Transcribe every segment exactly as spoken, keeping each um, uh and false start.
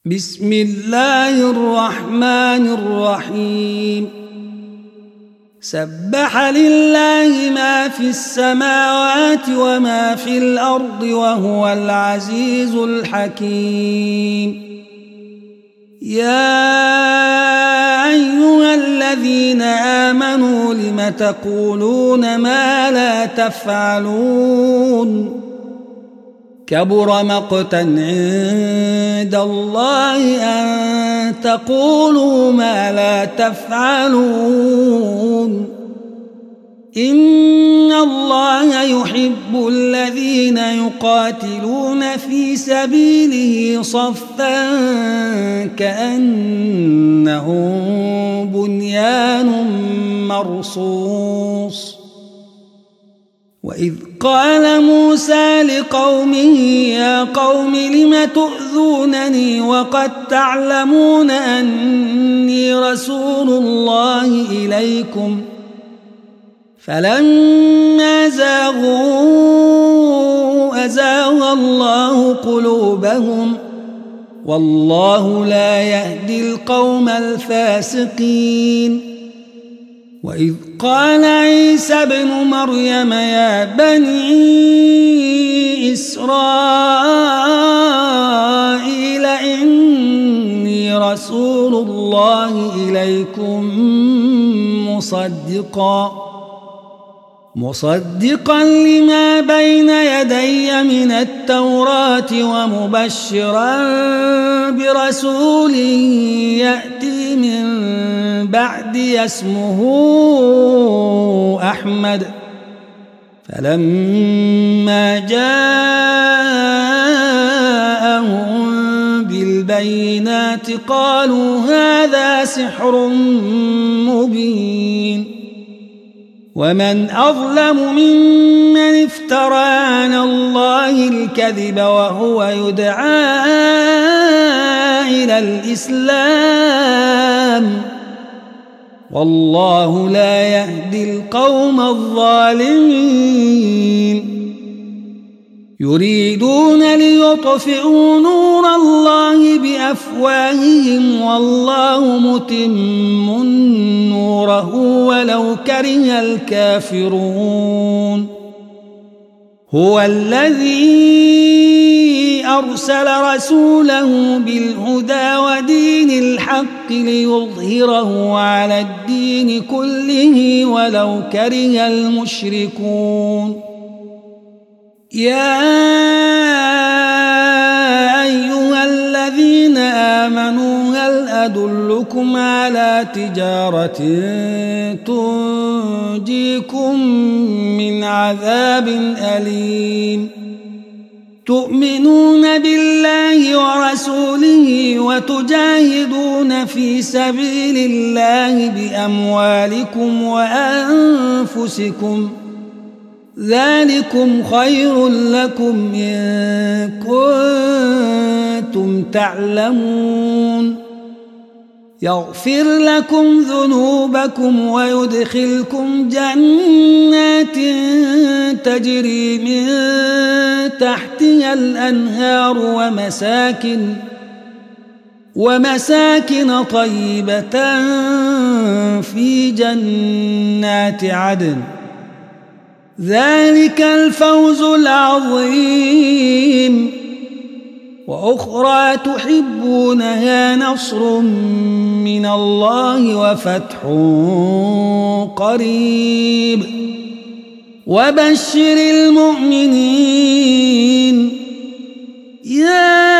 بسم الله الرحمن الرحيم. سبح لله ما في السماوات وما في الأرض وهو العزيز الحكيم. يا أيها الذين آمنوا لم تقولون ما لا تفعلون؟ كبر مقتا عند الله أن تقولوا ما لا تفعلون. إن الله يحب الذين يقاتلون في سبيله صفا كأنهم بنيان مرصوص. وإذ قال موسى لقومه يا قوم لم تؤذونني وقد تعلمون أني رسول الله إليكم فلما زاغوا أزاغ الله قلوبهم والله لا يهدي القوم الفاسقين. وإذ قال عيسى ابن مريم يا بني إسرائيل إني رسول الله إليكم مصدقا مصدقا لما بين يدي من التوراة ومبشرا برسول يأتي من بعدي اسمه أحمد. فلما جاءهم بالبينات قالوا هذا سحر مبين. ومن أظلم ممن افترى على الله الكذب وهو يدعى إلى الإسلام والله لا يهدي القوم الظالمين. يريدون ليطفئوا نور الله بأفواههم والله متم نوره ولو كره الكافرون. هو الذي أرسل رسوله بالهدى ودين الحق ليظهره على الدين كله ولو كره المشركون. يا أيها الذين آمنوا هل أدلكم على تجارة تنجيكم من عذاب أليم؟ تؤمنون بالله ورسوله وتجاهدون في سبيل الله بأموالكم وأنفسكم ذلكم خير لكم إن كنتم تعلمون. يغفر لكم ذنوبكم ويدخلكم جنات تجري من تحتها الأنهار ومساكن ومساكن طيبة في جنات عدن ذلك الفوز العظيم. وأخرى تحبونها نصر من الله وفتح قريب وبشر المؤمنين. يا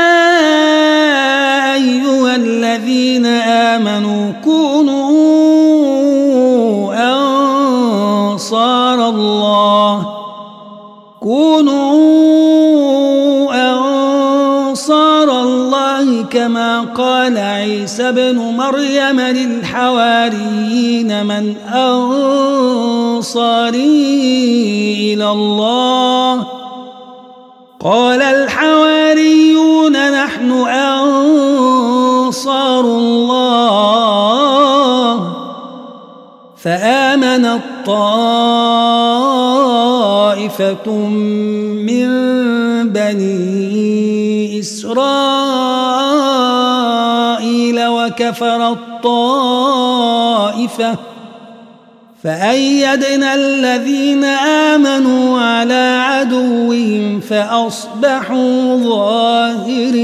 أيها الذين آمنوا كونوا أنصار الله كونوا أنصار الله كما قال عيسى ابن مريم للحواريين من أنصاري إلى الله قال الحواريون نحن أنصار الله. فآمن الطائفة من بني إسرائيل وكفر الطائفة فأيدنا الذين آمنوا على عدوهم فأصبحوا ظاهرين.